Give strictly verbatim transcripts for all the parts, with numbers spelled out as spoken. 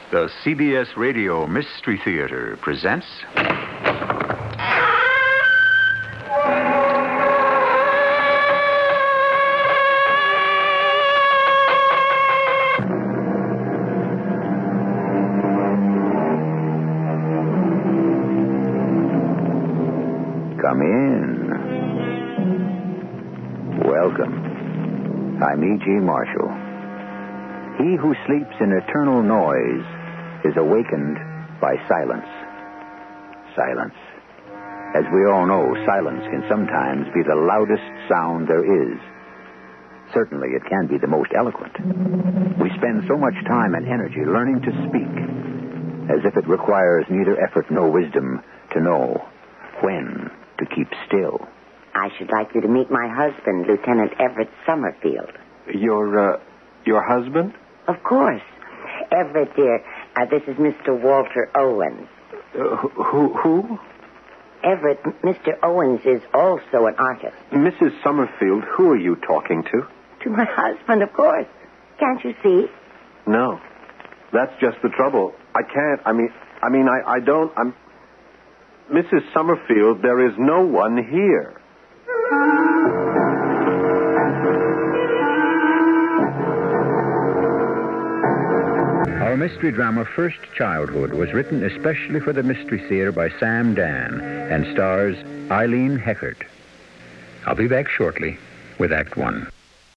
The C B S Radio Mystery Theater presents... Come in. Welcome. I'm E G. Marshall. He who sleeps in eternal noise is awakened by silence. Silence. As we all know, silence can sometimes be the loudest sound there is. Certainly, it can be the most eloquent. We spend so much time and energy learning to speak, as if it requires neither effort nor wisdom to know when to keep still. I should like you to meet my husband, Lieutenant Everett Summerfield. Your, uh, your husband? Of course. Everett, dear, uh, this is Mister WalterOwens. Uh, who, who? Everett, MisterOwens is also an artist. Missus Summerfield, who are you talking to? To my husband, of course. Can't you see? No. That's just the trouble. I can't, I mean, I mean, I, I don't, I'm... MissusUmmerfield, there is no one here. Our mystery drama, First Childhood, was written especially for the Mystery Theater by Sam Dan and stars Eileen Heckert. I'll be back shortly with Act One.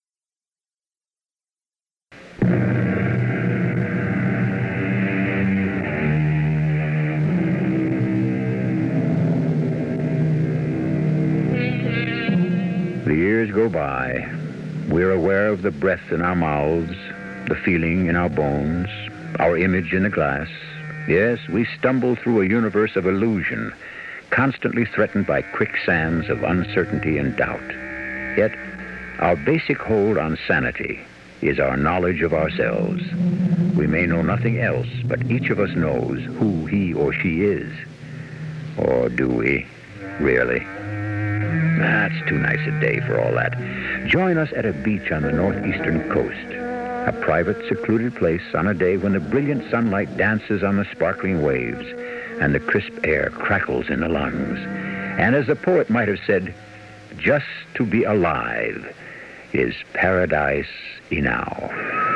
The years go by. We're aware of the breath in our mouths, the feeling in our bones, our image in the glass. Yes, we stumble through a universe of illusion, constantly threatened by quicksands of uncertainty and doubt. Yet, our basic hold on sanity is our knowledge of ourselves. We may know nothing else, but each of us knows who he or she is. Or do we, really? That's too nice a day for all that. Join us at a beach on the northeastern coast. A private, secluded place on a day when the brilliant sunlight dances on the sparkling waves and the crisp air crackles in the lungs. And as the poet might have said, just to be alive is paradise enow.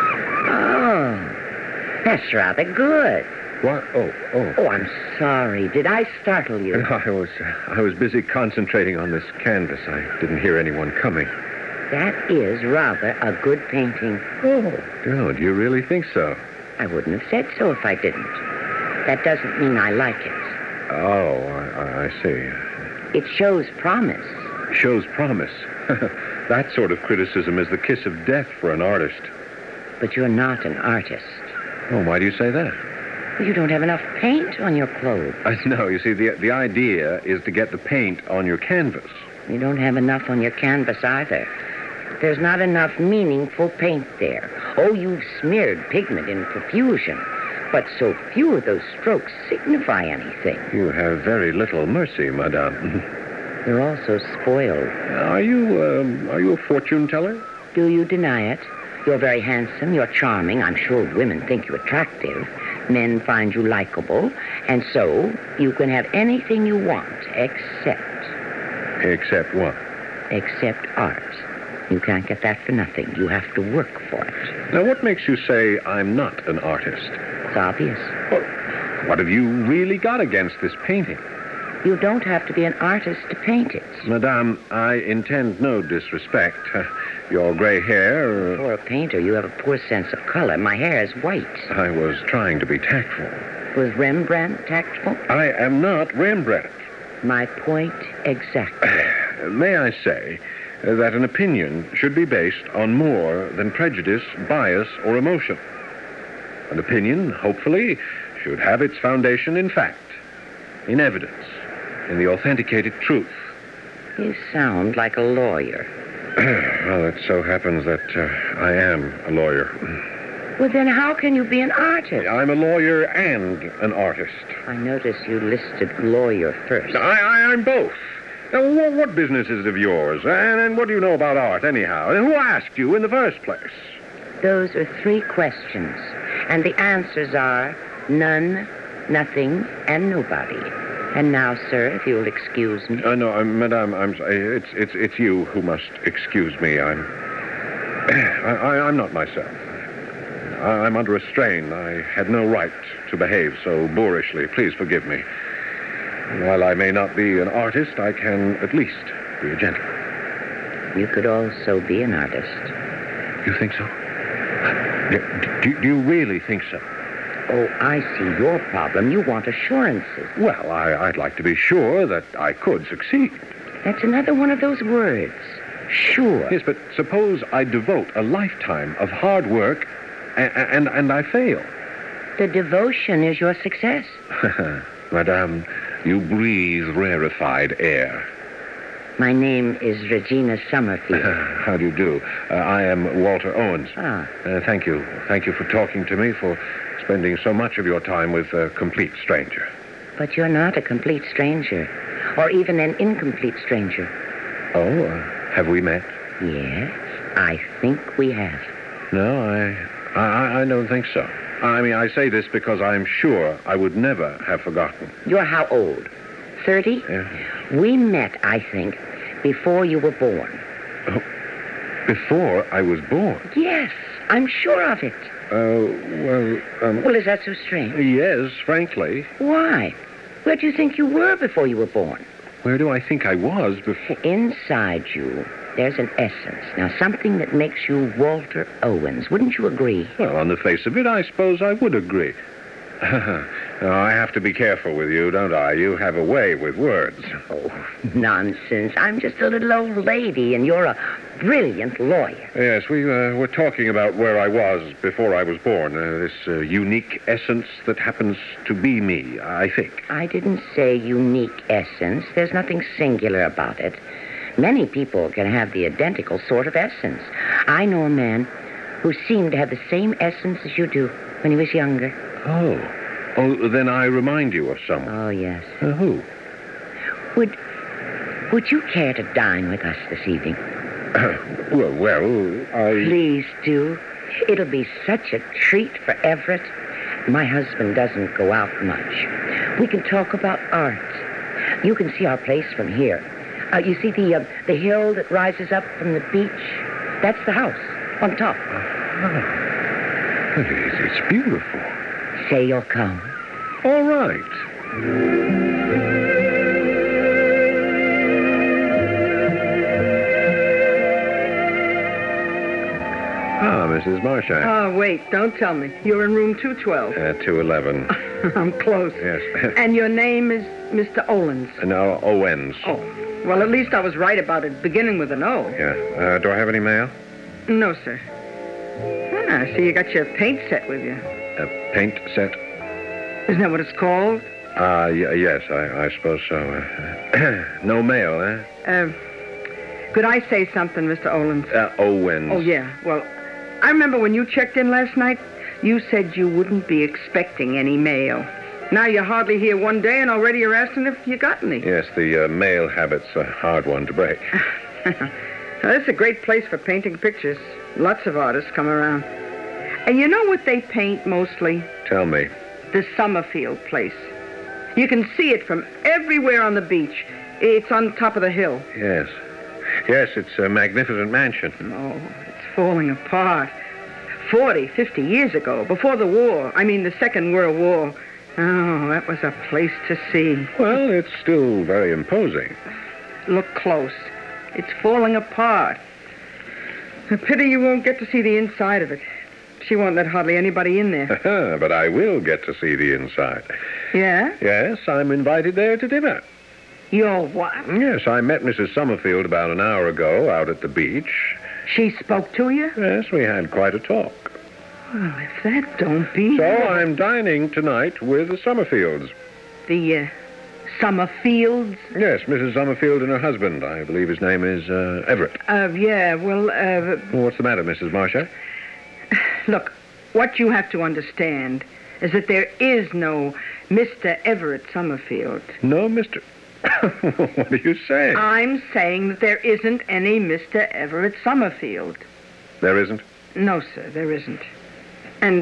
Oh, that's rather good. What? Oh, oh. Oh, I'm sorry. Did I startle you? No, I was, I was busy concentrating on this canvas. I didn't hear anyone coming. That is rather a good painting. Oh, no, do you really think so? I wouldn't have said so if I didn't. That doesn't mean I like it. Oh, I, I see. It shows promise. Shows promise. That sort of criticism is the kiss of death for an artist. But you're not an artist. Oh, why do you say that? You don't have enough paint on your clothes. I know. You see, the, the idea is to get the paint on your canvas. You don't have enough on your canvas either. There's not enough meaningful paint there. Oh, you've smeared pigment in profusion, but so few of those strokes signify anything. You have very little mercy, madame. You're also spoiled. Are you, um, are you a fortune teller? Do you deny it? You're very handsome, you're charming. I'm sure women think you attractive. Men find you likable. And so, you can have anything you want, except... Except what? Except art. You can't get that for nothing. You have to work for it. Now, what makes you say I'm not an artist? It's obvious. Well, what have you really got against this painting? You don't have to be an artist to paint it. Madame, I intend no disrespect. Uh, your gray hair... Uh, For a painter, you have a poor sense of color. My hair is white. I was trying to be tactful. Was Rembrandt tactful? I am not Rembrandt. My point exactly. May I say uh, that an opinion should be based on more than prejudice, bias, or emotion. An opinion, hopefully, should have its foundation in fact, in evidence, in the authenticated truth. You sound like a lawyer. Well, it so happens that uh, I am a lawyer. Well, then how can you be an artist? I'm a lawyer and an artist. I notice you listed lawyer first. I, I, I'm both. Now, what, what business is it of yours? And, and what do you know about art, anyhow? And who asked you in the first place? Those are three questions. And the answers are none, nothing, and nobody. And now, sir, if you'll excuse me. Uh, no, uh, Madame, I'm sorry. It's, it's, it's you who must excuse me. I'm... I, I, I'm not myself. I, I'm under a strain. I had no right to behave so boorishly. Please forgive me. While I may not be an artist, I can at least be a gentleman. You could also be an artist. You think so? Do, do, do you really think so? Oh, I see your problem. You want assurances. Well, I, I'd like to be sure that I could succeed. That's another one of those words. Sure. Yes, but suppose I devote a lifetime of hard work and, and, and I fail. The devotion is your success. Madame, you breathe rarefied air. My name is Regina Summerfield. How do you do? Uh, I am Walter Owens. Ah. Uh, thank you. Thank you for talking to me, for spending so much of your time with a complete stranger. But you're not a complete stranger, or even an incomplete stranger. Oh, uh, have we met? Yes, I think we have. No, I, I, I don't think so. I mean, I say this because I'm sure I would never have forgotten. You're how old? Thirty? Yeah. We met, I think, before you were born. Oh, before I was born? Yes, I'm sure of it. Uh, well, um... Well, is that so strange? Yes, frankly. Why? Where do you think you were before you were born? Where do I think I was before? Inside you, there's an essence. Now, something that makes you Walter Owens. Wouldn't you agree? Well, on the face of it, I suppose I would agree. Now, I have to be careful with you, don't I? You have a way with words. Oh, nonsense. I'm just a little old lady, and you're a brilliant lawyer. Yes, we uh, were talking about where I was before I was born. Uh, this uh, unique essence that happens to be me, I think. I didn't say unique essence. There's nothing singular about it. Many people can have the identical sort of essence. I know a man who seemed to have the same essence as you do when he was younger. Oh. Oh, then I remind you of someone. Oh, yes. Uh, who? Would would you care to dine with us this evening? Uh, well, well, I... Please do. It'll be such a treat for Everett. My husband doesn't go out much. We can talk about art. You can see our place from here. Uh, you see the uh, the hill that rises up from the beach? That's the house, on top. Oh. It's, it's beautiful. Say you'll come. All right. Ah, Missus Marshak. Oh, wait, don't tell me. You're in room two twelve. Uh, two eleven. I'm close. Yes. And your name is Mister Owens. No, Owens. Oh, well, at least I was right about it, beginning with an O. Yeah. Uh, do I have any mail? No, sir. Ah, so you got your paint set with you. A paint set? Isn't that what it's called? Uh, y- yes, I, I suppose so. Uh, no mail, eh? Uh, could I say something, Mister Owens? Uh, Owens. Oh, yeah. Well, I remember when you checked in last night, you said you wouldn't be expecting any mail. Now you're hardly here one day, and already you're asking if you got any. Yes, the uh, mail habit's a hard one to break. Now, this is a great place for painting pictures. Lots of artists come around. And you know what they paint mostly? Tell me. The Summerfield place. You can see it from everywhere on the beach. It's on top of the hill. Yes. Yes, it's a magnificent mansion. Oh, it's falling apart. Forty, fifty years ago, before the war. I mean, the Second World War. Oh, that was a place to see. Well, it's still very imposing. Look close. It's falling apart. A pity you won't get to see the inside of it. She won't let hardly anybody in there. But I will get to see the inside. Yeah? Yes, I'm invited there to dinner. You're what? Yes, I met Missus Summerfield about an hour ago out at the beach. She spoke to you? Yes, we had quite a talk. Well, if that don't be... So I'm dining tonight with the Summerfields. The, uh, Summerfields? Yes, Missus Summerfield and her husband. I believe his name is uh, Everett. Uh, yeah, well, uh... What's the matter, Missus Marshak? Look, what you have to understand is that there is no Mister Everett Summerfield. No, Mister... What are you saying? I'm saying that there isn't any Mister Everett Summerfield. There isn't? No, sir, there isn't. And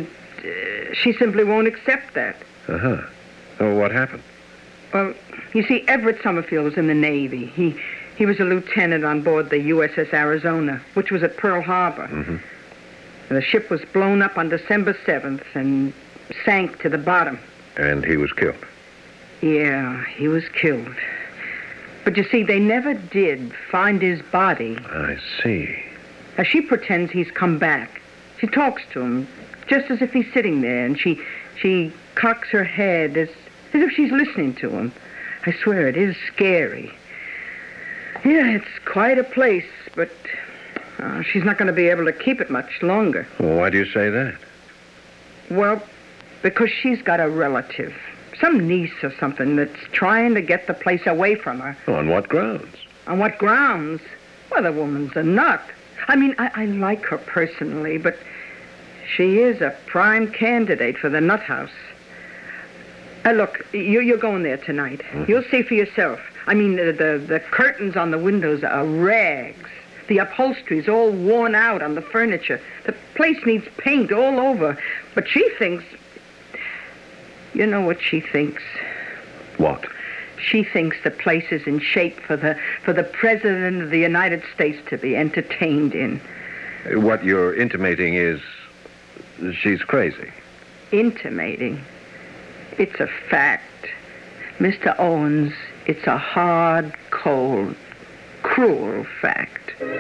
uh, she simply won't accept that. Uh-huh. So what happened? Well, you see, Everett Summerfield was in the Navy. He he was a lieutenant on board the U S S Arizona, which was at Pearl Harbor. Mm-hmm. The ship was blown up on December seventh and sank to the bottom. And he was killed? Yeah, he was killed. But you see, they never did find his body. I see. Now, she pretends he's come back. She talks to him, just as if he's sitting there, and she she cocks her head as, as if she's listening to him. I swear, it is scary. Yeah, it's quite a place, but uh, she's not going to be able to keep it much longer. Well, why do you say that? Well, because she's got a relative, some niece or something, that's trying to get the place away from her. On what grounds? On what grounds? Well, the woman's a nut. I mean, I, I like her personally, but she is a prime candidate for the nut house. Uh, look, you, you're going there tonight. Mm-hmm. You'll see for yourself. I mean, the, the, the curtains on the windows are rags. The upholstery's all worn out on the furniture. The place needs paint all over. But she thinks... You know what she thinks? What? She thinks the place is in shape for the for the President of the United States to be entertained in. What you're intimating is she's crazy. Intimating? It's a fact. Mister Owens, it's a hard, cold, cruel fact.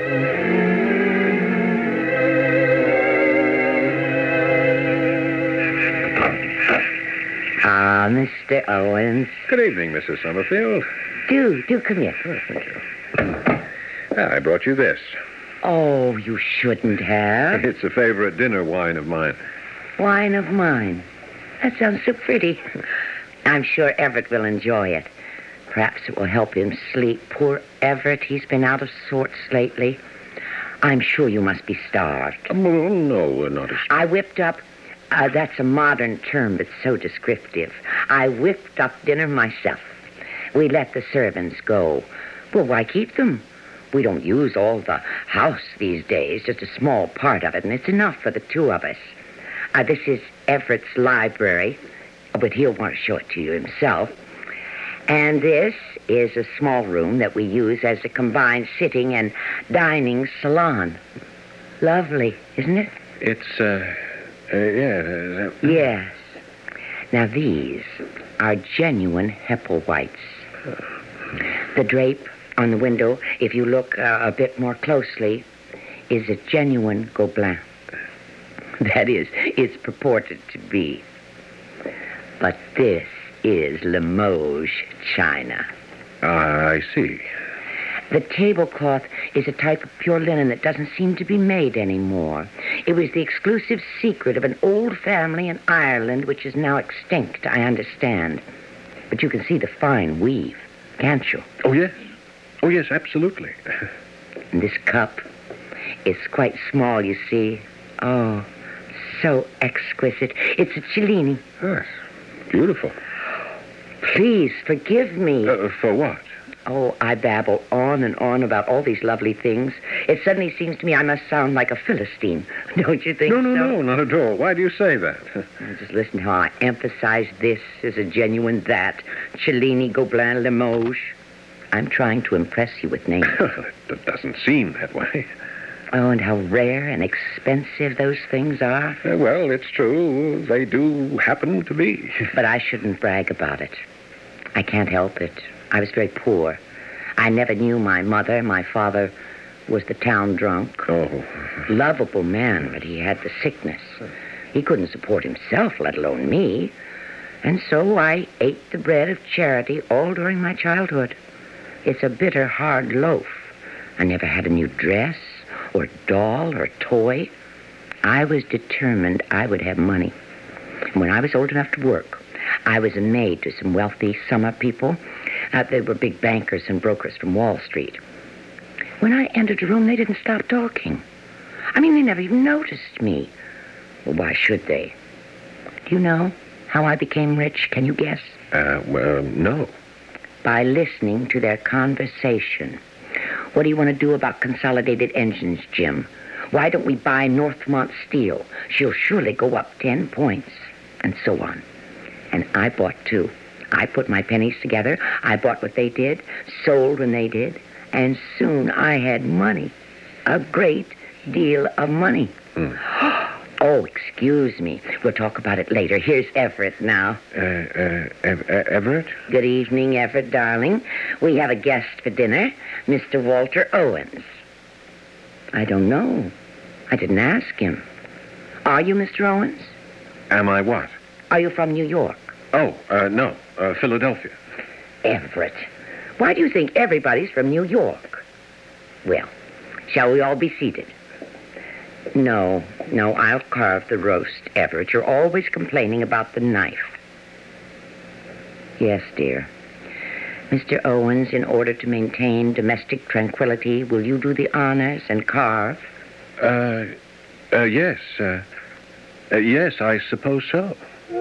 Ah, Mister Owens. Good evening, Missus Summerfield. Do, do come here. Oh, thank you. Ah, I brought you this. Oh, you shouldn't have. It's a favorite dinner wine of mine. Wine of mine. That sounds so pretty. I'm sure Everett will enjoy it. Perhaps it will help him sleep. Poor Everett, he's been out of sorts lately. I'm sure you must be starved. Oh, no, not as... I whipped up... Uh, that's a modern term, but so descriptive. I whipped up dinner myself. We let the servants go. Well, why keep them? We don't use all the house these days, just a small part of it, and it's enough for the two of us. Uh, this is Everett's library, but he'll want to show it to you himself. And this is a small room that we use as a combined sitting and dining salon. Lovely, isn't it? It's, uh... Uh, yeah. Uh, yes. Now, these are genuine Hepplewhites. The drape on the window, if you look uh, a bit more closely, is a genuine Gobelin. That is, it's purported to be. But this is Limoges china. Ah, I see. The tablecloth is a type of pure linen that doesn't seem to be made anymore. It was the exclusive secret of an old family in Ireland, which is now extinct, I understand. But you can see the fine weave, can't you? Oh, yes. Oh, yes, absolutely. And this cup is quite small, you see. Oh, so exquisite. It's a Cellini. Yes, beautiful. Please, forgive me. Uh, for what? Oh, I babble on and on about all these lovely things. It suddenly seems to me I must sound like a Philistine. Don't you think no, no, so? No, no, not at all. Why do you say that? Well, just listen how I emphasize this as a genuine that. Cellini, Gobelin, Limoges. I'm trying to impress you with names. It doesn't seem that way. Oh, and how rare and expensive those things are. Uh, well, it's true. They do happen to be. But I shouldn't brag about it. I can't help it. I was very poor. I never knew my mother. My father was the town drunk. Oh. Lovable man, but he had the sickness. He couldn't support himself, let alone me. And so I ate the bread of charity all during my childhood. It's a bitter, hard loaf. I never had a new dress or doll or toy. I was determined I would have money. And when I was old enough to work, I was a maid to some wealthy summer people. Uh, they were big bankers and brokers from Wall Street. When I entered a room, they didn't stop talking. I mean, they never even noticed me. Well, why should they? Do you know how I became rich? Can you guess? Uh, well, no. By listening to their conversation. What do you want to do about consolidated engines, Jim? Why don't we buy Northmont Steel? She'll surely go up ten points. And so on. And I bought too. I put my pennies together. I bought what they did, sold when they did, and soon I had money. A great deal of money. Hmm. Oh, excuse me. We'll talk about it later. Here's Everett now. Uh, uh, Ev- Everett? Good evening, Everett, darling. We have a guest for dinner, Mister Walter Owens. I don't know. I didn't ask him. Are you Mister Owens? Am I what? Are you from New York? Oh, uh, no, uh, Philadelphia. Everett, why do you think everybody's from New York? Well, shall we all be seated? No, no, I'll carve the roast, Everett. You're always complaining about the knife. Yes, dear. Mister Owens, in order to maintain domestic tranquility, will you do the honors and carve? Uh, uh yes, uh, uh, yes, I suppose so.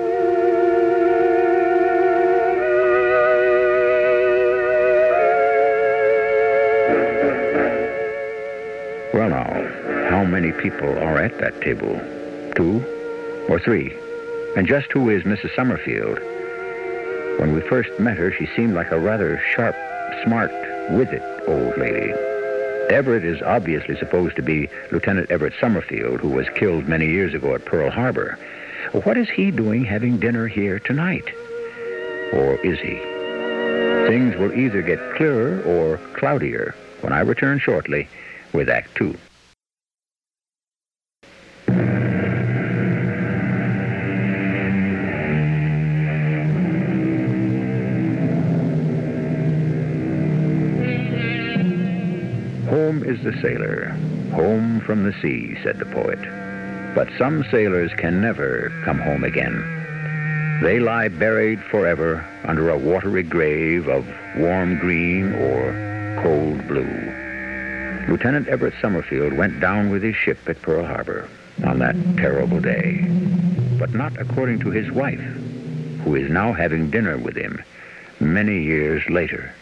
Well, now, how many people are at that table? Two or three? And just who is Missus Summerfield? When we first met her, she seemed like a rather sharp, smart, with-it old lady. Everett is obviously supposed to be Lieutenant Everett Summerfield, who was killed many years ago at Pearl Harbor. What is he doing having dinner here tonight? Or is he? Things will either get clearer or cloudier when I return shortly with Act Two. Home is the sailor, home from the sea, said the poet. But some sailors can never come home again. They lie buried forever under a watery grave of warm green or cold blue. Lieutenant Everett Summerfield went down with his ship at Pearl Harbor on that terrible day. But not according to his wife, who is now having dinner with him many years later.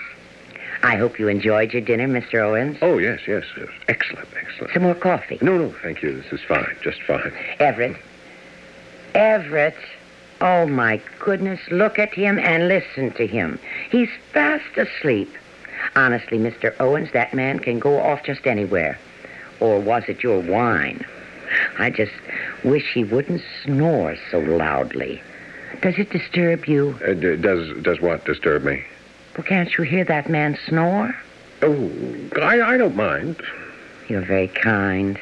I hope you enjoyed your dinner, Mister Owens. Oh, yes, yes, yes. Excellent, excellent. Some more coffee? No, no, thank you. This is fine, just fine. Everett. Everett. Oh, my goodness. Look at him and listen to him. He's fast asleep. Honestly, Mister Owens, that man can go off just anywhere. Or was it your wine? I just wish he wouldn't snore so loudly. Does it disturb you? Uh, d- does does what disturb me? Well, can't you hear that man snore? Oh, I, I don't mind. You're very kind.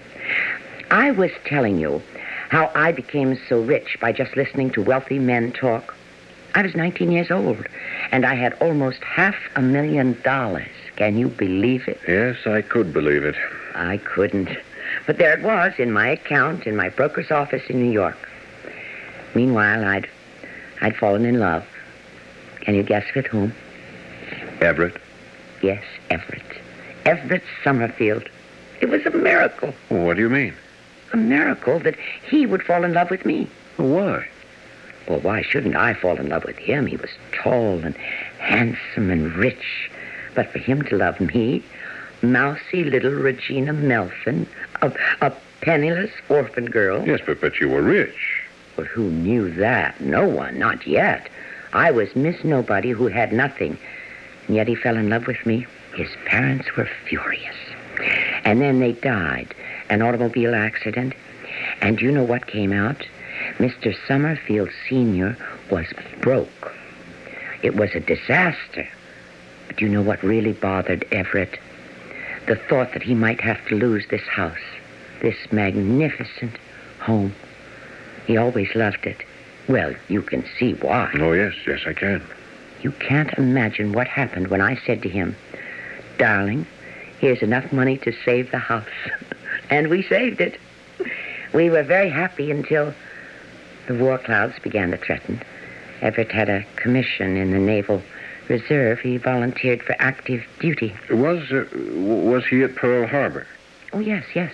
I was telling you how I became so rich by just listening to wealthy men talk. I was nineteen years old, and I had almost half a million dollars. Can you believe it? Yes, I could believe it. I couldn't. But there it was in my account in my broker's office in New York. Meanwhile, I'd, I'd fallen in love. Can you guess with whom? Everett? Yes, Everett. Everett Summerfield. It was a miracle. What do you mean? A miracle that he would fall in love with me. Why? Well, why shouldn't I fall in love with him? He was tall and handsome and rich. But for him to love me, mousy little Regina Melfin, a, a penniless orphan girl. Yes, but, but you were rich. Well, who knew that? No one, not yet. I was Miss Nobody who had nothing. And yet he fell in love with me. His parents were furious. And then they died. An automobile accident. And you know what came out? Mister Summerfield Senior was broke. It was a disaster. But you know what really bothered Everett? The thought that he might have to lose this house, this magnificent home. He always loved it. Well, you can see why. Oh, yes, yes, I can. You can't imagine what happened when I said to him, darling, here's enough money to save the house. And we saved it. We were very happy until the war clouds began to threaten. Everett had a commission in the Naval Reserve. He volunteered for active duty. Was, uh, was he at Pearl Harbor? Oh, yes, yes.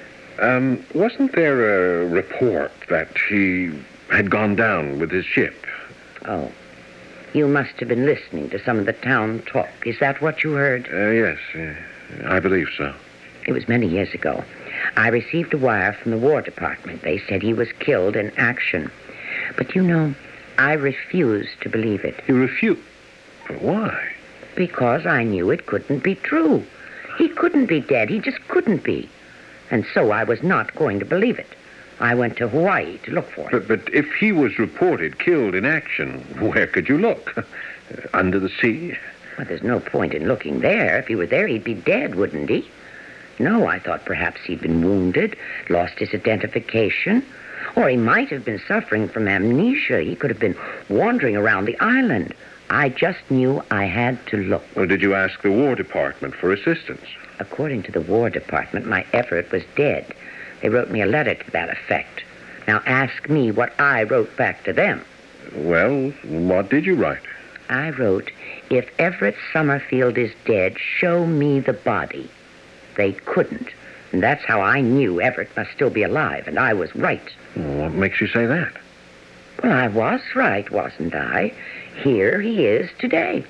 Um, wasn't there a report that he had gone down with his ship? Oh. You must have been listening to some of the town talk. Is that what you heard? Uh, yes, uh, I believe so. It was many years ago. I received a wire from the War Department. They said he was killed in action. But, you know, I refused to believe it. You refuse? Why? Because I knew it couldn't be true. He couldn't be dead. He just couldn't be. And so I was not going to believe it. I went to Hawaii to look for him. But, but if he was reported killed in action, where could you look? Under the sea? Well, there's no point in looking there. If he were there, he'd be dead, wouldn't he? No, I thought perhaps he'd been wounded, lost his identification, or he might have been suffering from amnesia. He could have been wandering around the island. I just knew I had to look. Well, did you ask the War Department for assistance? According to the War Department, my Everett was dead. They wrote me a letter to that effect. Now ask me what I wrote back to them. Well, what did you write? I wrote, if Everett Summerfield is dead, show me the body. They couldn't. And that's how I knew Everett must still be alive, and I was right. What makes you say that? Well, I was right, wasn't I? Here he is today.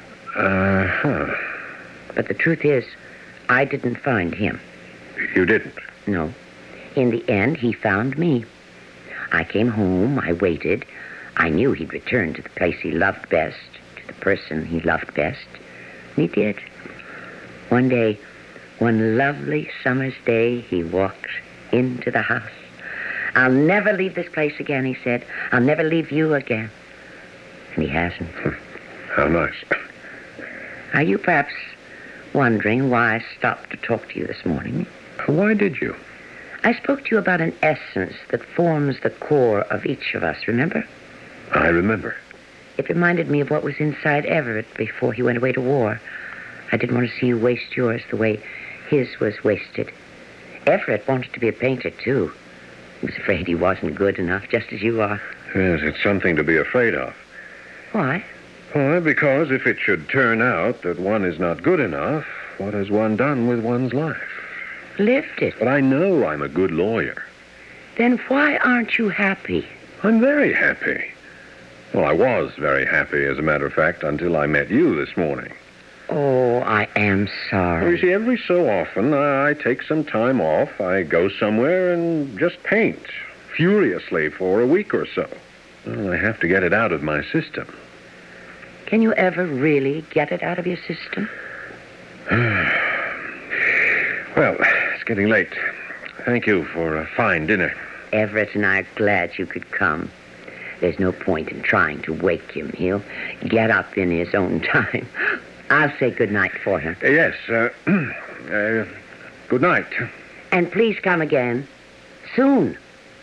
Uh-huh. But the truth is, I didn't find him. You didn't? No. In the end, he found me. I came home, I waited. I knew he'd return to the place he loved best, to the person he loved best. And he did. One day, one lovely summer's day, he walked into the house. I'll never leave this place again, he said. I'll never leave you again. And he hasn't. How nice. Are you perhaps wondering why I stopped to talk to you this morning? Why did you? I spoke to you about an essence that forms the core of each of us, remember? I remember. It reminded me of what was inside Everett before he went away to war. I didn't want to see you waste yours the way his was wasted. Everett wanted to be a painter, too. He was afraid he wasn't good enough, just as you are. Yes, it's something to be afraid of. Why? Why, because if it should turn out that one is not good enough, what has one done with one's life? Lived it. But I know I'm a good lawyer. Then why aren't you happy? I'm very happy. Well, I was very happy, as a matter of fact, until I met you this morning. Oh, I am sorry. Well, you see, every so often, I take some time off. I go somewhere and just paint, furiously, for a week or so. Well, I have to get it out of my system. Can you ever really get it out of your system? Well, it's getting late. Thank you for a fine dinner. Everett and I are glad you could come. There's no point in trying to wake him. He'll get up in his own time. I'll say good night for him. Uh, yes, uh, uh, good night. And please come again. Soon.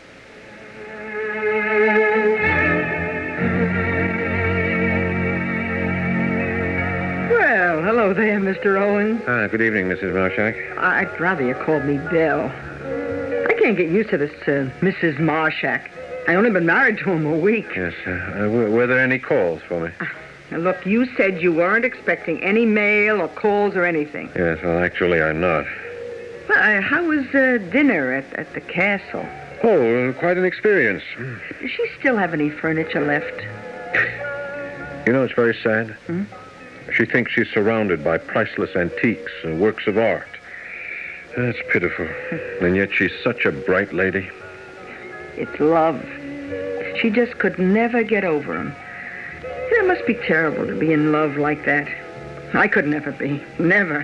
Well, hello there, Mister Owens. Ah, good evening, Missus Marshak. I'd rather you called me Bill. I can't get used to this uh, Missus Marshak. I only been married to him a week. Yes, uh, uh, were, were there any calls for me? Now, look, you said you weren't expecting any mail or calls or anything. Yes, well, actually, I'm not. Well, uh, how was uh, dinner at, at the castle? Oh, uh, quite an experience. Does she still have any furniture left? You know, it's very sad. Hmm? She thinks she's surrounded by priceless antiques and works of art. That's pitiful. And yet she's such a bright lady. It's love. She just could never get over him. It must be terrible to be in love like that. I could never be. Never.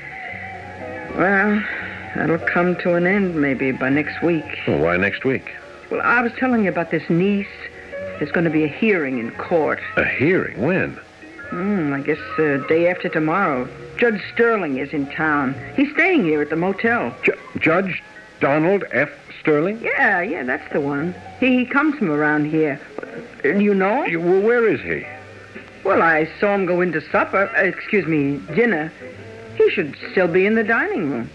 Well, that'll come to an end maybe by next week. Well, why next week? Well, I was telling you about this niece. There's going to be a hearing in court. A hearing? When? Hmm, I guess uh, day after tomorrow. Judge Sterling is in town. He's staying here at the motel. Ju- Judge Donald F. Sterling? Yeah, yeah, that's the one. He, he comes from around here. Uh, You know him? You- Well, where is he? Well, I saw him go into supper. Uh, excuse me, dinner. He should still be in the dining room.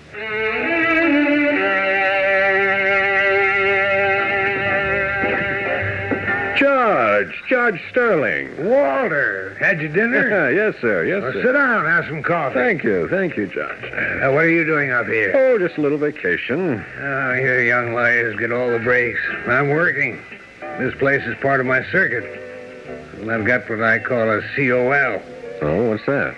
Judge, Judge Sterling. Walter, had your dinner? Yes, sir, yes, Well, sir. sit down, have some coffee. Thank you, thank you, Judge. Uh, what are you doing up here? Oh, just a little vacation. Oh, you young lawyers get all the breaks. I'm working. This place is part of my circuit. And I've got what I call a C O L. Oh, what's that?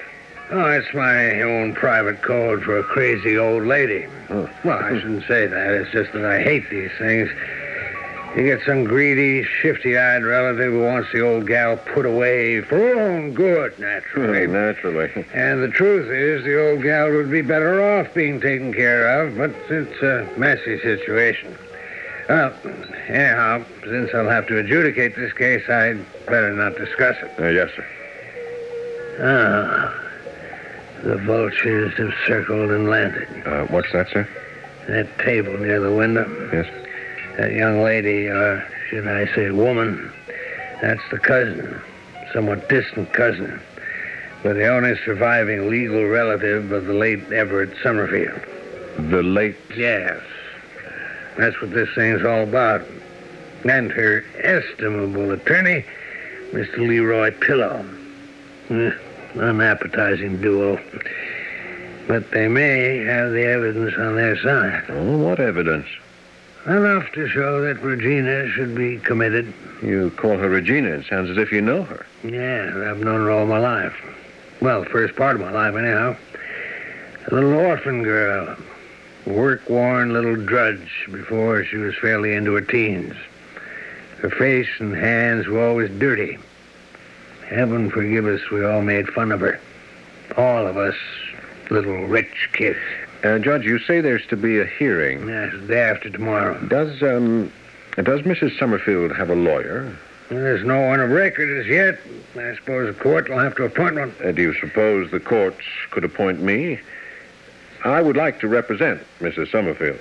Oh, it's my own private code for a crazy old lady. Oh. Well, I shouldn't say that. It's just that I hate these things. You get some greedy, shifty-eyed relative who wants the old gal put away for her own good, naturally. Naturally. And the truth is, the old gal would be better off being taken care of, but it's a messy situation. Well, anyhow, since I'll have to adjudicate this case, I'd better not discuss it. Uh, yes, sir. Ah, the vultures have circled and landed. Uh, what's that, sir? That table near the window. Yes. That young lady, or should I say woman, that's the cousin, somewhat distant cousin, but the only surviving legal relative of the late Everett Summerfield. The late... Yes. That's what this thing's all about. And her estimable attorney, Mister Leroy Pillow. Eh, unappetizing duo. But they may have the evidence on their side. Oh, what evidence? Enough to show that Regina should be committed. You call her Regina. It sounds as if you know her. Yeah, I've known her all my life. Well, the first part of my life, anyhow. A little orphan girl. Work-worn little drudge before she was fairly into her teens. Her face and hands were always dirty. Heaven forgive us, we all made fun of her. All of us little rich kids. Uh, Judge, you say there's to be a hearing. Yes, the day after tomorrow. Does, um, does Missus Summerfield have a lawyer? Well, there's no one of record as yet. I suppose the court will have to appoint one. Uh, do you suppose the courts could appoint me? I would like to represent Missus Summerfield.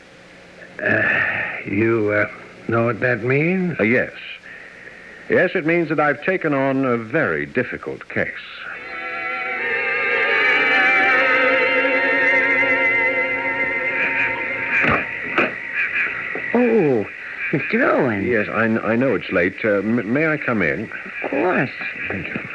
Uh, you, uh, know what that means? Uh, yes. Yes, it means that I've taken on a very difficult case. Oh, Mister Owen. Yes, I, I know it's late. Uh, m- may I come in? Of course. Thank you.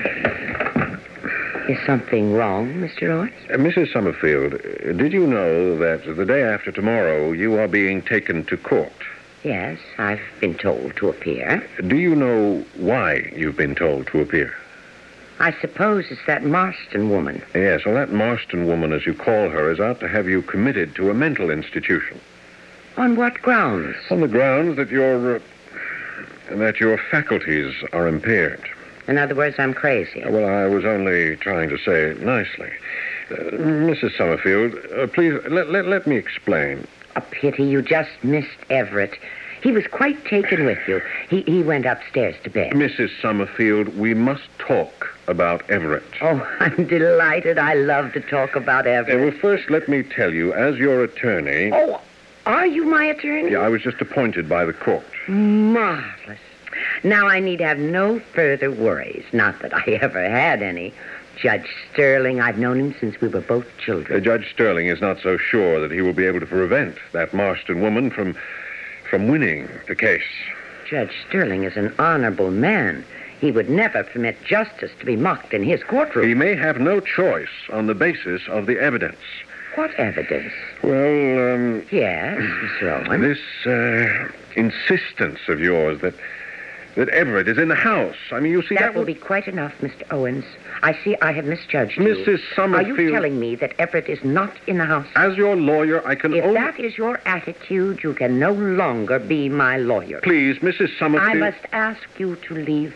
Is something wrong, Mister Owen? Uh, Missus Summerfield, uh, did you know that the day after tomorrow you are being taken to court? Yes, I've been told to appear. Do you know why you've been told to appear? I suppose it's that Marston woman. Yes, well, that Marston woman, as you call her, is out to have you committed to a mental institution. On what grounds? On the grounds that your, uh, that your faculties are impaired. In other words, I'm crazy. Uh, well, I was only trying to say it nicely. Uh, Missus Summerfield, uh, please, let, let, let me explain. A pity you just missed Everett. He was quite taken with you. He, he went upstairs to bed. Missus Summerfield, we must talk about Everett. Oh, I'm delighted. I love to talk about Uh, Everett. well, first, let me tell you, as your attorney... Oh, are you my attorney? Yeah, I was just appointed by the court. Marvelous. Now I need have no further worries. Not that I ever had any. Judge Sterling, I've known him since we were both children. Uh, Judge Sterling is not so sure that he will be able to prevent that Marston woman from, from winning the case. Judge Sterling is an honorable man. He would never permit justice to be mocked in his courtroom. He may have no choice on the basis of the evidence. What evidence? Well, um... Yes, Mister Owen. This, uh, insistence of yours that... that Everett is in the house. I mean, you see, That that, will be quite enough, Mister Owens. I see I have misjudged you. Missus Summerfield... Are you telling me that Everett is not in the house? As your lawyer, I can If only... that is your attitude, you can no longer be my lawyer. Please, Missus Summerfield... I must ask you to leave.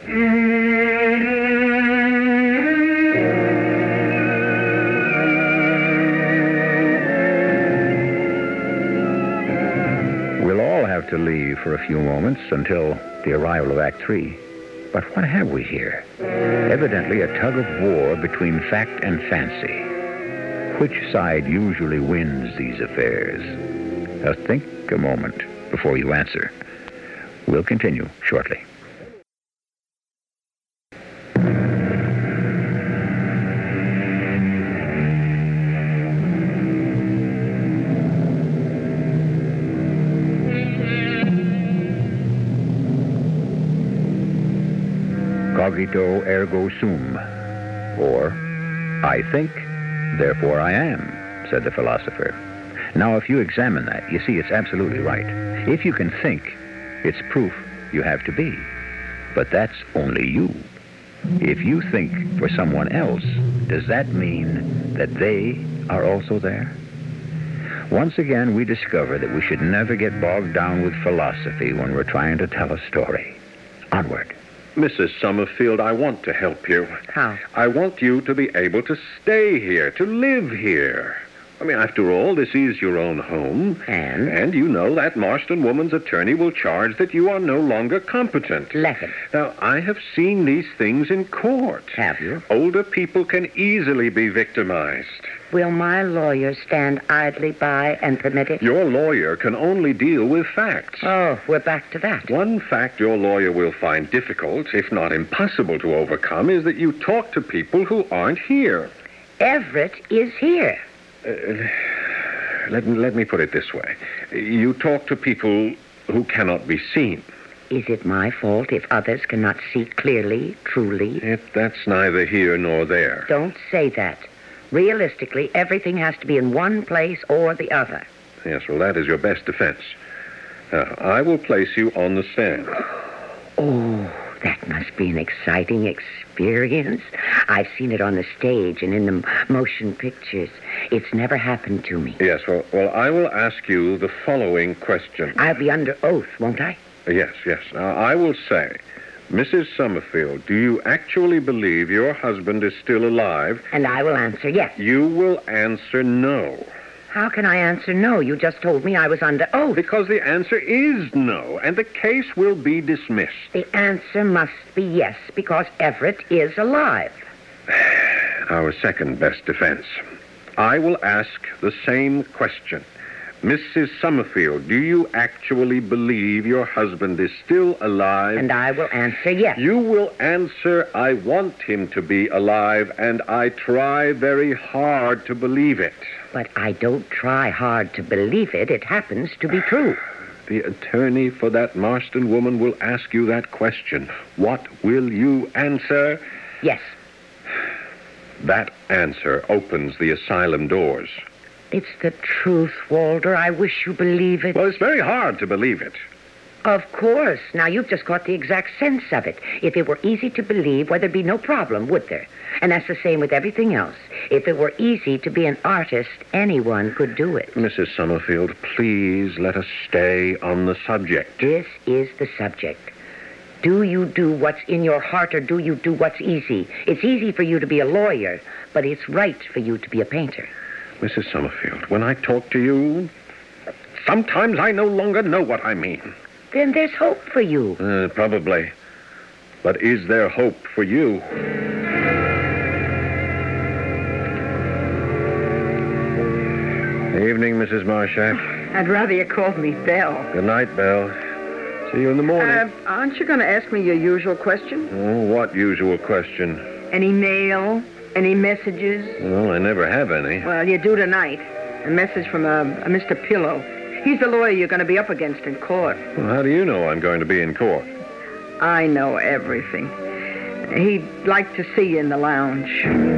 We'll all have to leave for a few moments until the arrival of Act Three. But what have we here? Evidently a tug of war between fact and fancy. Which side usually wins these affairs? Now think a moment before you answer. We'll continue shortly. Cogito ergo sum, or I think, therefore I am, said the philosopher. Now, if you examine that, you see it's absolutely right. If you can think, it's proof you have to be. But that's only you. If you think for someone else, does that mean that they are also there? Once again, we discover that we should never get bogged down with philosophy when we're trying to tell a story. Onward. Missus Summerfield, I want to help you. How? I want you to be able to stay here, to live here. I mean, after all, this is your own home. And? And you know that Marston woman's attorney will charge that you are no longer competent. Let him. Now, I have seen these things in court. Have you? Older people can easily be victimized. Will my lawyer stand idly by and permit it? Your lawyer can only deal with facts. Oh, we're back to that. One fact your lawyer will find difficult, if not impossible to overcome, is that you talk to people who aren't here. Everett is here. Uh, let, me, let me put it this way. You talk to people who cannot be seen. Is it my fault if others cannot see clearly, truly? If that's neither here nor there. Don't say that. Realistically, everything has to be in one place or the other. Yes, well, that is your best defense. Now, I will place you on the stand. Oh, that must be an exciting experience. I've seen it on the stage and in the motion pictures. It's never happened to me. Yes, well, well, I will ask you the following question. I'll be under oath, won't I? Yes, yes. Now, I will say, Missus Summerfield, do you actually believe your husband is still alive? And I will answer yes. You will answer no. How can I answer no? You just told me I was under oath. Because the answer is no, and the case will be dismissed. The answer must be yes, because Everett is alive. Our second best defense. I will ask the same question. Missus Summerfield, do you actually believe your husband is still alive? And I will answer yes. You will answer, I want him to be alive, and I try very hard to believe it. But I don't try hard to believe it. It happens to be true. The attorney for that Marston woman will ask you that question. What will you answer? Yes. That answer opens the asylum doors. It's the truth, Walter. I wish you believe it. Well, it's very hard to believe it. Of course. Now, you've just got the exact sense of it. If it were easy to believe, well, there'd be no problem, would there? And that's the same with everything else. If it were easy to be an artist, anyone could do it. Missus Summerfield, please let us stay on the subject. This is the subject. Do you do what's in your heart, or do you do what's easy? It's easy for you to be a lawyer, but it's right for you to be a painter. Missus Summerfield, when I talk to you, sometimes I no longer know what I mean. Then there's hope for you. Uh, probably. But is there hope for you? Evening, Missus Marshak. I'd rather you called me Belle. Good night, Belle. See you in the morning. Uh, aren't you going to ask me your usual question? Oh, what usual question? Any mail? Any messages? Well, I never have any. Well, you do tonight. A message from a, a Mister Pillow. He's the lawyer you're going to be up against in court. Well, how do you know I'm going to be in court? I know everything. He'd like to see you in the lounge.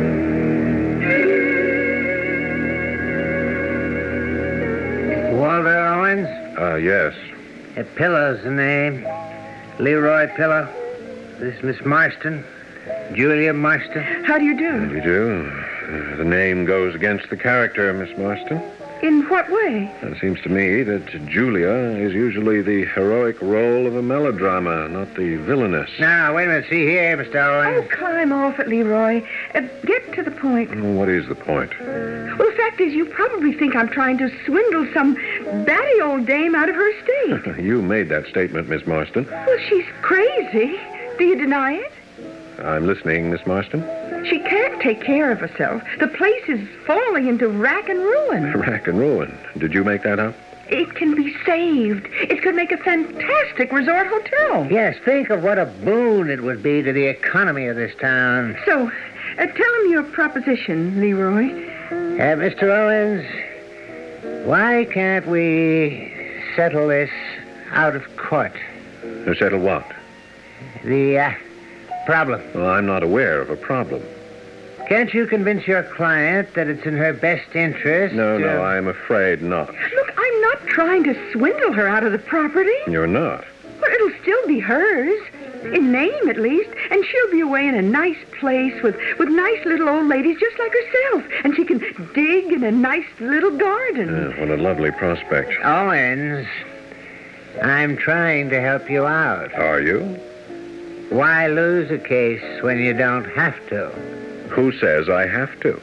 Walter Owens? Uh, yes. Uh, Pillow's the name. Leroy Pillow. This is Miss Marston. Julia Marston. How do you do? You do? Uh, the name goes against the character, Miss Marston. In what way? It seems to me that Julia is usually the heroic role of a melodrama, not the villainess. Now, wait a minute. See here, Mister Oh, Owens. climb off it, Leroy. Uh, get to the point. Well, what is the point? Well, the fact is, you probably think I'm trying to swindle some batty old dame out of her estate. You made that statement, Miss Marston. Well, she's crazy. Do you deny it? I'm listening, Miss Marston. She can't take care of herself. The place is falling into rack and ruin. Rack and ruin. Did you make that up? It can be saved. It could make a fantastic resort hotel. Yes, think of what a boon it would be to the economy of this town. So, uh, tell him your proposition, Leroy. Uh, Mister Owens, why can't we settle this out of court? To settle what? The, uh, problem. Well, I'm not aware of a problem. Can't you convince your client that it's in her best interest? No, to... no, I'm afraid not. Look, I'm not trying to swindle her out of the property. You're not. Well, it'll still be hers. In name, at least. And she'll be away in a nice place with, with nice little old ladies just like herself. And she can dig in a nice little garden. Uh, what a lovely prospect. Owens, I'm trying to help you out. Are you? Why lose a case when you don't have to? Who says I have to?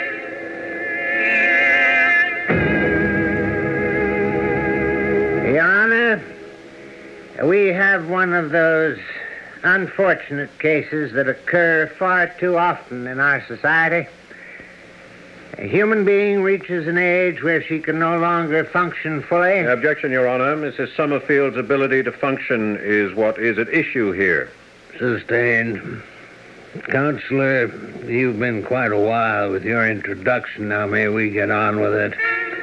Your Honor, we have one of those unfortunate cases that occur far too often in our society. A human being reaches an age where she can no longer function fully. Objection, Your Honor. Missus Summerfield's ability to function is what is at issue here. Sustained. Counselor, you've been quite a while with your introduction. Now may we get on with it?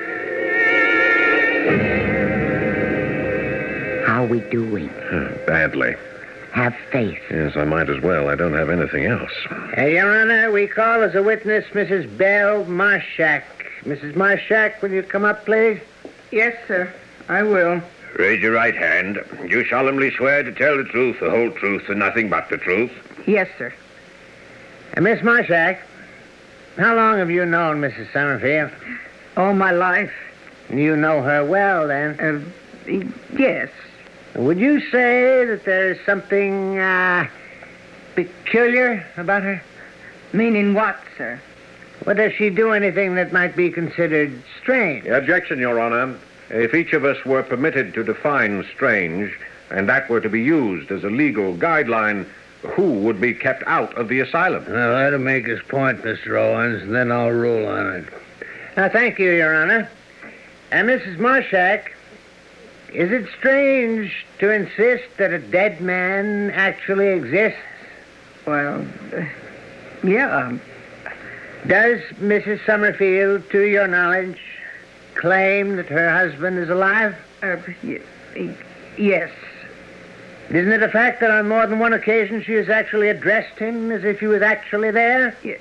How are we doing? Uh, badly. Have faith. Yes, I might as well. I don't have anything else. Uh, Your Honor, we call as a witness Missus Belle Marshak. Missus Marshak, will you come up, please? Yes, sir. I will. Raise your right hand. You solemnly swear to tell the truth, the whole truth, and nothing but the truth? Yes, sir. Uh, Miss Marshak, how long have you known Missus Summerfield? All my life. You know her well, then? Uh, yes. Would you say that there's something, uh, peculiar about her? Meaning what, sir? Well, does she do anything that might be considered strange? Objection, Your Honor. If each of us were permitted to define strange, and that were to be used as a legal guideline, who would be kept out of the asylum? Well, let him make his point, Mister Owens, and then I'll rule on it. Now, thank you, Your Honor. And Missus Marshak, is it strange to insist that a dead man actually exists? Well, uh, yeah. Does Missus Summerfield, to your knowledge, claim that her husband is alive? Uh, y- y- yes. Isn't it a fact that on more than one occasion she has actually addressed him as if he was actually there? Y-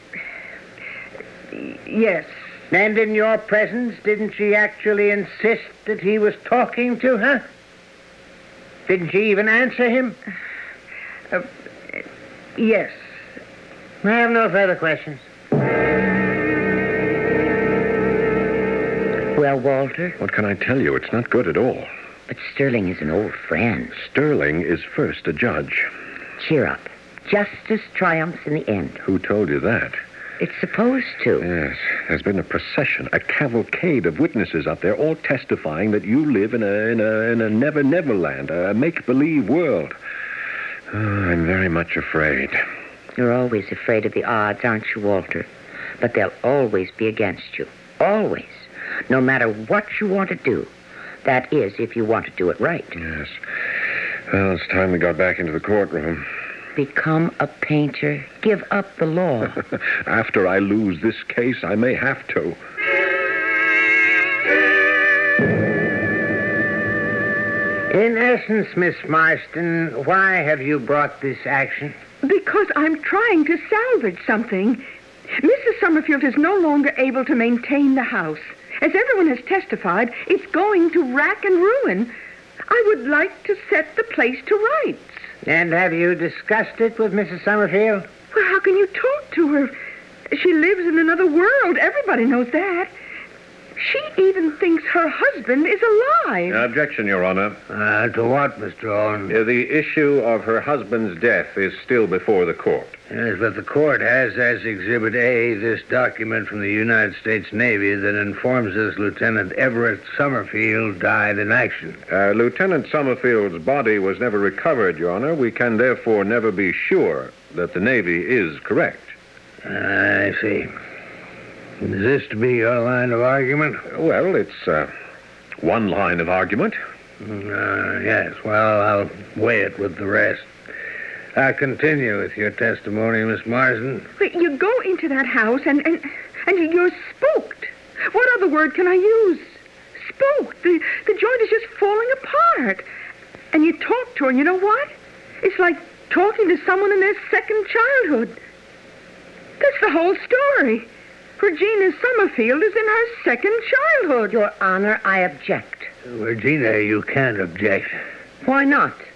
yes. And in your presence, didn't she actually insist that he was talking to her? Didn't she even answer him? Uh, yes. I have no further questions. Well, Walter, What can I tell you? It's not good at all. but Sterling is an old friend. Sterling is first a judge. Cheer up. Justice triumphs in the end. Who told you that? It's supposed to. Yes, there's been a procession, a cavalcade of witnesses up there, all testifying that you live in a in a in a never never land, a make-believe world. Oh, I'm very much afraid. You're always afraid of the odds, aren't you, Walter? But they'll always be against you. Always. No matter what you want to do. That is, if you want to do it right. Yes. Well, it's time we got back into the courtroom. Become a painter. Give up the law. After I lose this case, I may have to. In essence, Miss Marston, why have you brought this action? Because I'm trying to salvage something. Missus Summerfield is no longer able to maintain the house. As everyone has testified, it's going to rack and ruin. I would like to set the place to rights. And have you discussed it with Missus Summerfield? Well, how can you talk to her? She lives in another world. Everybody knows that. She even thinks her husband is alive. Objection, Your Honor. Uh, to what, Mister Owens? Uh, the issue of her husband's death is still before the court. Yes, but the court has as Exhibit A this document from the United States Navy that informs us Lieutenant Everett Summerfield died in action. Uh, Lieutenant Summerfield's body was never recovered, Your Honor. We can therefore never be sure that the Navy is correct. I see. Is this to be your line of argument? Well, it's uh, one line of argument. Uh, yes, well, I'll weigh it with the rest. I'll continue with your testimony, Miss Marsden. Wait, you go into that house and, and, and you're spooked. What other word can I use? Spooked. The, the joint is just falling apart. And you talk to her, and you know what? It's like talking to someone in their second childhood. That's the whole story. Regina Summerfield is in her second childhood. Your Honor, I object. Regina, you can't object. Why not?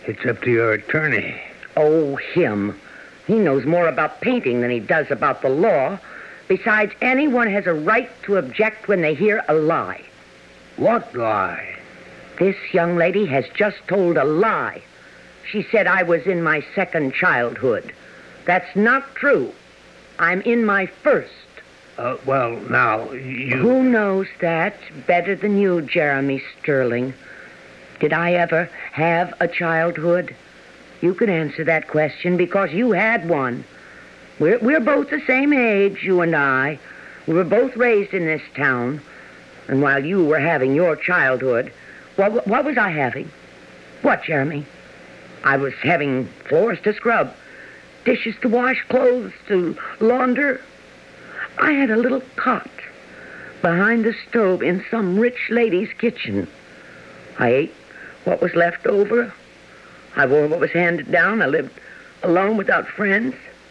It's up to your attorney. Oh, him. He knows more about painting than he does about the law. Besides, anyone has a right to object when they hear a lie. What lie? This young lady has just told a lie. She said I was in my second childhood. That's not true. I'm in my first. Uh, well, now, you... Who knows that better than you, Jeremy Sterling? Did I ever have a childhood? You can answer that question because you had one. We're, we're both the same age, you and I. We were both raised in this town. And while you were having your childhood, what, what was I having? What, Jeremy? I was having floors to scrub, dishes to wash, clothes to launder. I had a little cot behind the stove in some rich lady's kitchen. I ate what was left over. I wore what was handed down. I lived alone without friends.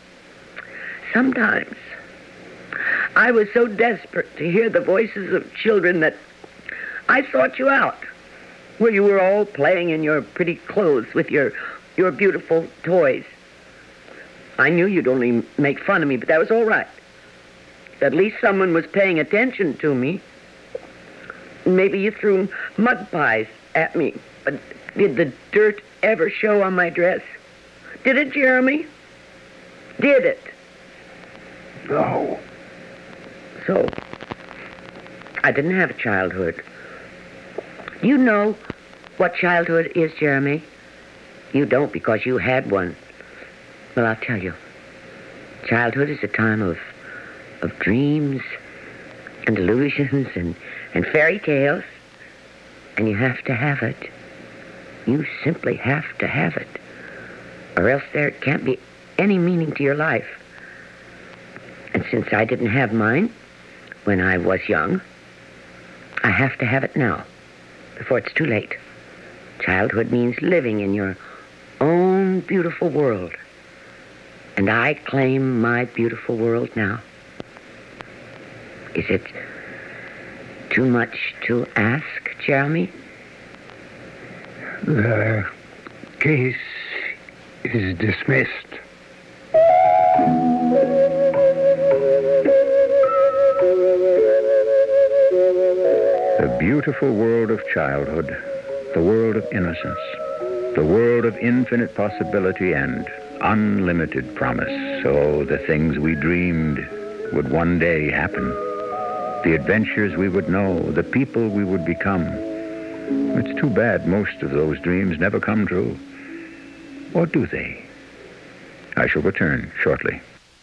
Sometimes I was so desperate to hear the voices of children that I sought you out, where you were all playing in your pretty clothes with your, your beautiful toys. I knew you'd only make fun of me, but that was all right. At least someone was paying attention to me. Maybe you threw mud pies at me, but did the dirt ever show on my dress? Did it, Jeremy? Did it? No. So, I didn't have a childhood. You know what childhood is, Jeremy? You don't because you had one. Well, I'll tell you. Childhood is a time of of dreams and illusions and, and fairy tales. And you have to have it. You simply have to have it. Or else there can't be any meaning to your life. And since I didn't have mine when I was young, I have to have it now, before it's too late. Childhood means living in your own beautiful world. And I claim my beautiful world now. Is it too much to ask, Jeremy? The case is dismissed. The beautiful world of childhood, the world of innocence, the world of infinite possibility and unlimited promise. So the things we dreamed would one day happen. The adventures we would know, the people we would become. It's too bad most of those dreams never come true. Or do they? I shall return shortly.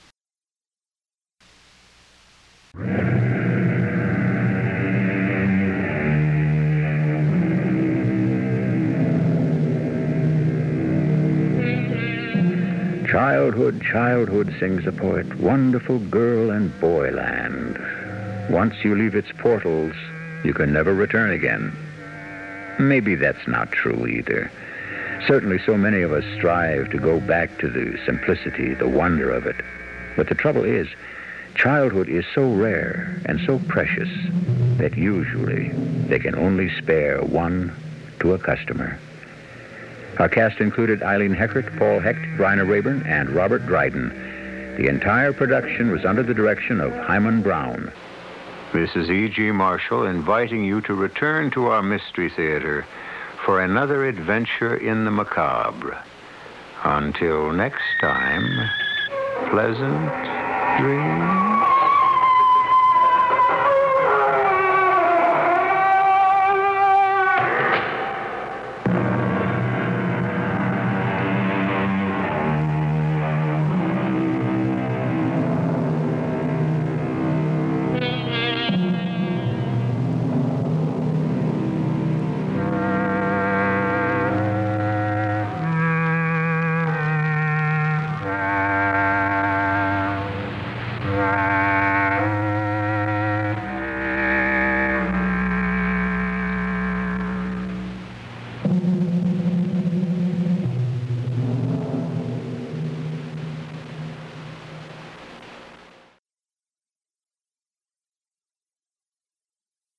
Childhood, childhood, sings the poet, wonderful girl and boy land. Once you leave its portals, you can never return again. Maybe that's not true either. Certainly so many of us strive to go back to the simplicity, the wonder of it. But the trouble is, childhood is so rare and so precious that usually they can only spare one to a customer. Our cast included Eileen Heckert, Paul Hecht, Bryna Rayburn, and Robert Dryden. The entire production was under the direction of Hyman Brown. This is E G. Marshall inviting you to return to our Mystery Theater for another adventure in the macabre. Until next time, pleasant dreams.